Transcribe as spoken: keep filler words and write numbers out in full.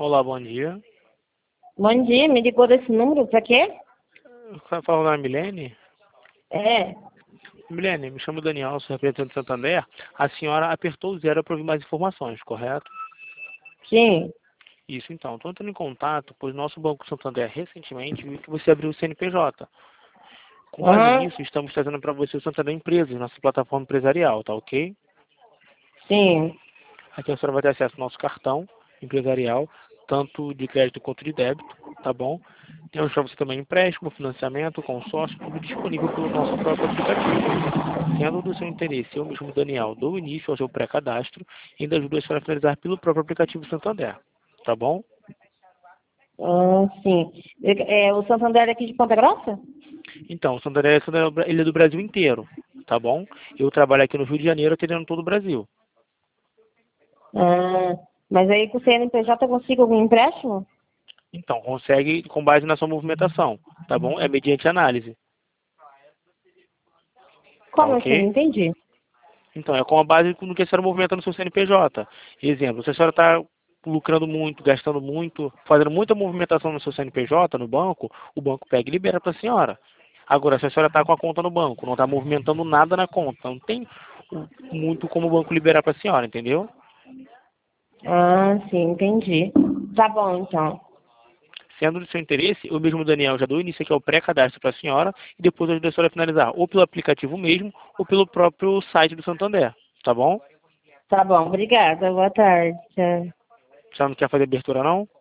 Olá, bom dia. Bom dia, me ligou desse número, pra quê? Você falou na Milene? É, Milene, me chamo Daniel, sou representante do Santander. A senhora apertou o zero para ouvir mais informações, correto? sim. Isso, então. Estou entrando em contato, pois nosso Banco Santander recentemente viu que você abriu o C N P J. Com base Aham, nisso, estamos trazendo para você o Santander Empresas, nossa plataforma empresarial, tá ok? sim. Aqui a senhora vai ter acesso ao nosso cartão empresarial, tanto de crédito quanto de débito, tá bom? Temos para você também empréstimo, financiamento, consórcio, tudo disponível pelo nosso próprio aplicativo. Sendo do seu interesse, eu mesmo, Daniel, dou início ao seu pré-cadastro e ainda ajudo a senhora a finalizar pelo próprio aplicativo Santander, tá bom? Ah, sim. É, o Santander é aqui de Ponta Grossa? Então, o Santander ele é do Brasil inteiro, tá bom? Eu trabalho aqui no Rio de Janeiro, atendendo todo o Brasil. Ah, mas aí com o C N P J eu consigo algum empréstimo? Então, consegue com base na sua movimentação, tá bom? É mediante análise, tá Como assim? Não ok? entendi. Então, é com a base no que a senhora movimenta no seu C N P J. Exemplo, se a senhora está lucrando muito, gastando muito, fazendo muita movimentação no seu C N P J, no banco, o banco pega e libera para a senhora. Agora, se a senhora está com a conta no banco, não está movimentando nada na conta, não tem muito como o banco liberar para a senhora, entendeu? Ah, sim, entendi. Tá bom, então. Sendo do seu interesse, eu mesmo, Daniel, já dou início aqui ao pré-cadastro para a senhora e depois eu ajudo a senhora a finalizar ou pelo aplicativo mesmo ou pelo próprio site do Santander, tá bom? Tá bom, obrigada. Boa tarde. Tchau. A senhora não quer fazer abertura, não?